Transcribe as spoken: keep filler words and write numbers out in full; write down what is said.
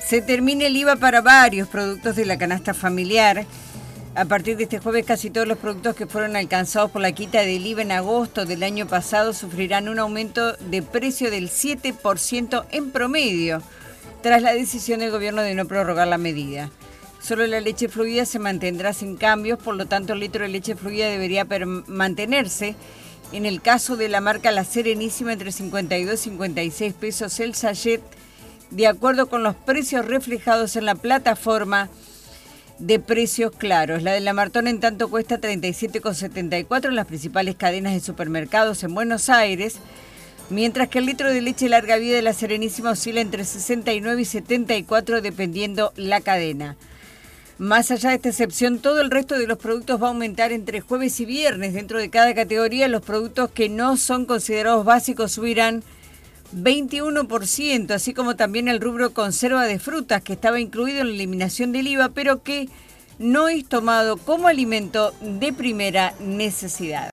Se termina el I V A para varios productos de la canasta familiar. A partir de este jueves, casi todos los productos que fueron alcanzados por la quita del I V A en agosto del año pasado sufrirán un aumento de precio del siete por ciento en promedio, tras la decisión del gobierno de no prorrogar la medida. Solo la leche fluida se mantendrá sin cambios, por lo tanto el litro de leche fluida debería mantenerse. En el caso de la marca La Serenísima, entre cincuenta y dos y cincuenta y seis pesos el sachet, de acuerdo con los precios reflejados en la plataforma de precios claros. La de la Martón, en tanto, cuesta treinta y siete con setenta y cuatro en las principales cadenas de supermercados en Buenos Aires, mientras que el litro de leche larga vida de La Serenísima oscila entre sesenta y nueve y setenta y cuatro dependiendo la cadena. Más allá de esta excepción, todo el resto de los productos va a aumentar entre jueves y viernes. Dentro de cada categoría, los productos que no son considerados básicos subirán veintiuno por ciento, así como también el rubro conserva de frutas, que estaba incluido en la eliminación del I V A, pero que no es tomado como alimento de primera necesidad.